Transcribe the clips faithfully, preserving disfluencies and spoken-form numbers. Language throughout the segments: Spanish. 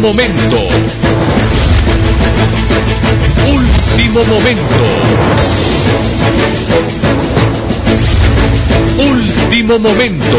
momento. Último momento. Último momento.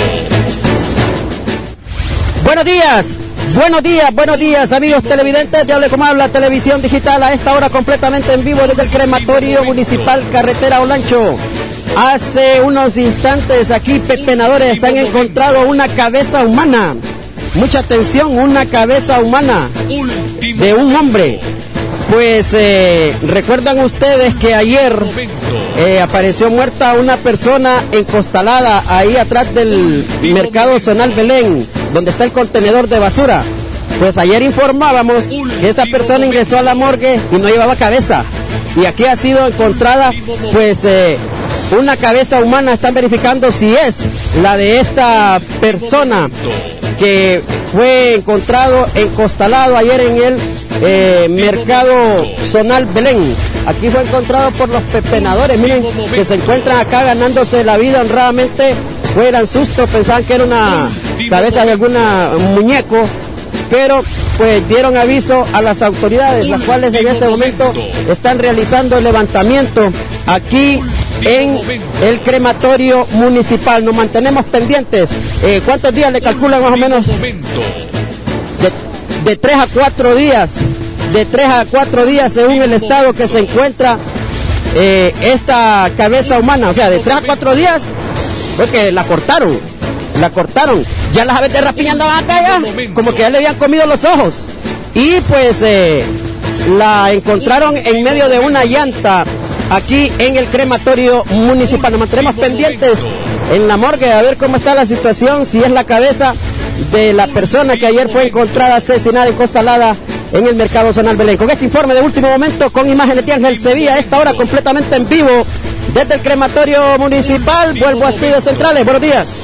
Buenos días, buenos días, buenos días, amigos televidentes de Hable Como Habla Televisión Digital, a esta hora completamente en vivo desde el crematorio municipal Carretera Olancho. Hace unos instantes aquí pepenadores han encontrado una cabeza humana. Mucha atención, una cabeza humana de un hombre. Pues eh, recuerdan ustedes que ayer eh, apareció muerta una persona encostalada ahí atrás del mercado zonal Belén, donde está el contenedor de basura. Pues ayer informábamos que esa persona ingresó a la morgue y no llevaba cabeza. Y aquí ha sido encontrada pues eh, una cabeza humana. Están verificando si es la de esta persona que fue encontrado encostalado ayer en el eh, mercado zonal Belén. Aquí fue encontrado por los pepenadores, miren, que se encuentran acá ganándose la vida honradamente. Fueran sustos, pensaban que era una cabeza de algún muñeco, pero pues dieron aviso a las autoridades, las cuales en este momento están realizando el levantamiento aquí en el crematorio municipal. Nos mantenemos pendientes. Eh, ¿Cuántos días le calculan más o menos? De, de tres a cuatro días. De tres a cuatro días según el estado que se encuentra eh, esta cabeza humana. O sea, de tres a cuatro días, porque la cortaron. La cortaron. Ya las aves de rapiña andaban acá ya, como que ya le habían comido los ojos. Y pues eh, la encontraron en medio de una llanta aquí en el crematorio municipal. Nos mantenemos pendientes en la morgue a ver cómo está la situación, si es la cabeza de la persona que ayer fue encontrada asesinada y encostalada en el mercado zonal Belén. Con este informe de último momento, con imágenes de Ángel Sevilla, a esta hora completamente en vivo desde el crematorio municipal. Vuelvo a estudios centrales. Buenos días.